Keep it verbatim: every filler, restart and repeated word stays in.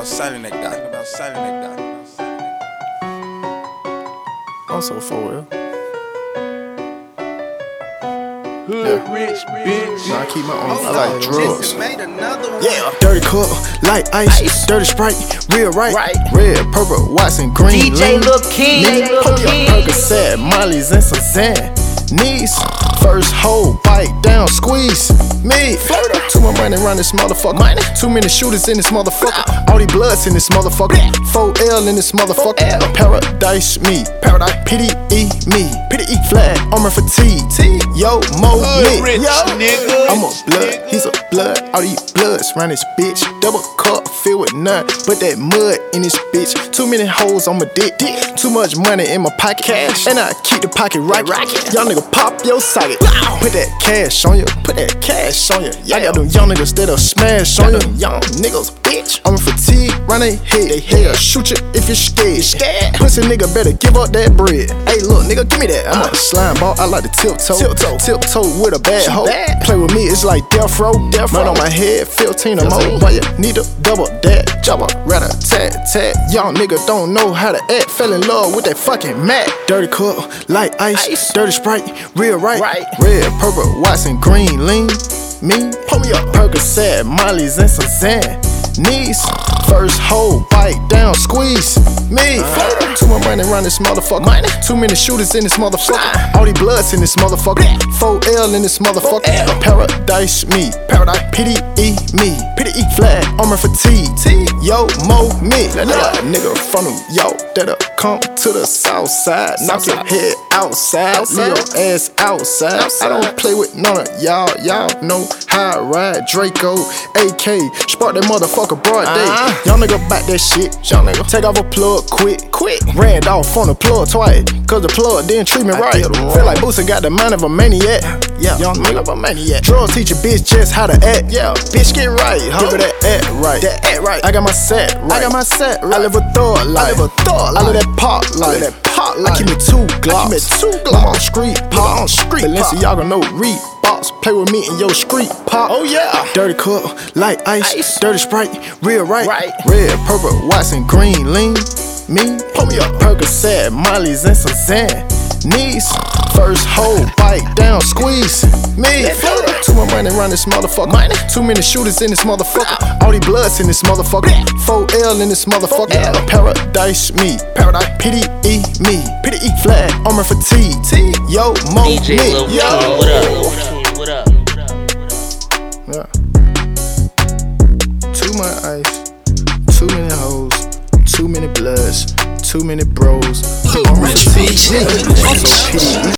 about selling that guy. Think about selling that guy. I'm so for real. Hood Yeah. rich, bitch. No, I keep my own. Hold I like on, drugs. Jason made another one. Yeah. Dirty cup, light ice, Ice. dirty Sprite, real right, Right. red, purple, Watson, green, D J lean. Lil King, Nigga, Lil pull your King. Percocet, Molly's and some Zan. Knees, first hole, bite down, squeeze. Me, too much money around this motherfucker. Money. Too many shooters in this motherfucker. All these bloods in this motherfucker. four L in this motherfucker. Paradise me, paradise. P D E me, P D E flag, armor fatigue. T, yo, mo Hood me, rich, yo. nigga. I'm a blood, he's a blood. All these bloods round this bitch. Double cup filled with nut, but that mud in this bitch. Too many holes on my dick. Too much money in my pocket. Cash. And I keep the pocket right. Young nigga pop your socket. Put that cash on you. Put that cash on you. I got them young niggas that'll smash on you. Young niggas, bitch. I'm a fatigue, run they head. They head. Shoot you if you're scared. Pussy nigga better give up that bread. Hey, look, nigga, give me that. I'm a slime ball. I like to tiptoe. Tiptoe. Tiptoe with a bad hoe. Play with me, it's like death row. Death row on my head, fifteen or more. Why you need a double that? Jabba, rat tat tat. Young nigga don't know how to act. Fell in love with that fucking mat. Dirty cup, light ice, Ice. dirty Sprite, real right. Right. Red, purple, Watson, green, lean. Me, pull me up. Percocet, Molly's and some Zan. Knees, first hole, bite down, squeeze. Me, too much money around this motherfucker. Money. Too many shooters in this motherfucker. All these bloods in this motherfucker. four L in this motherfucker. Paradise me, paradise. P D E me, P D E flag, armor fatigue. T, yo, mo me. Yeah, nigga from New York that'll come to the south side. Knock your head outside, leave your ass outside. I don't play with none of y'all. Y'all know how I ride. Draco, A K, spark that motherfucker broad day. Uh-huh. Young nigga back that shit. Young nigga take off a plug quick, quick. Ran off on the plug twice, cause the plug didn't treat me right. Feel like Boosie got the mind of a maniac. Yeah, young nigga of a maniac. Drugs teach a bitch just how to act. Yeah, bitch get right. Huh? Give her that act right. That act right. I got my set right. I got my set right. I live a thug life. I live a thug life. I live that pop life. I live that pop life. I keep me two glocks. I keep me two glocks. I'm on street pop. on street Balenciaga no Reeboks. Play with me in your street pop. Oh yeah. Dirty cup, light ice, Ice. dirty Sprite, real right. Right. Red, purple, Watson, green, lean. Me, pull me up. Percocet, Molly's and some Zan. Knees, first hole, bite down, squeeze. Me, too much money around this motherfucker. Money. Too many shooters in this motherfucker. All these bloods in this motherfucker. four L in this motherfucker. Paradise me, paradise. P D E me, P D E flag, armor fatigue. T, yo, mo D J me, Lil King, yo. what up? What up? Yeah. Too much ice, too many hoes, too many bloods, too many bros. I'm rich, I'm so P D E.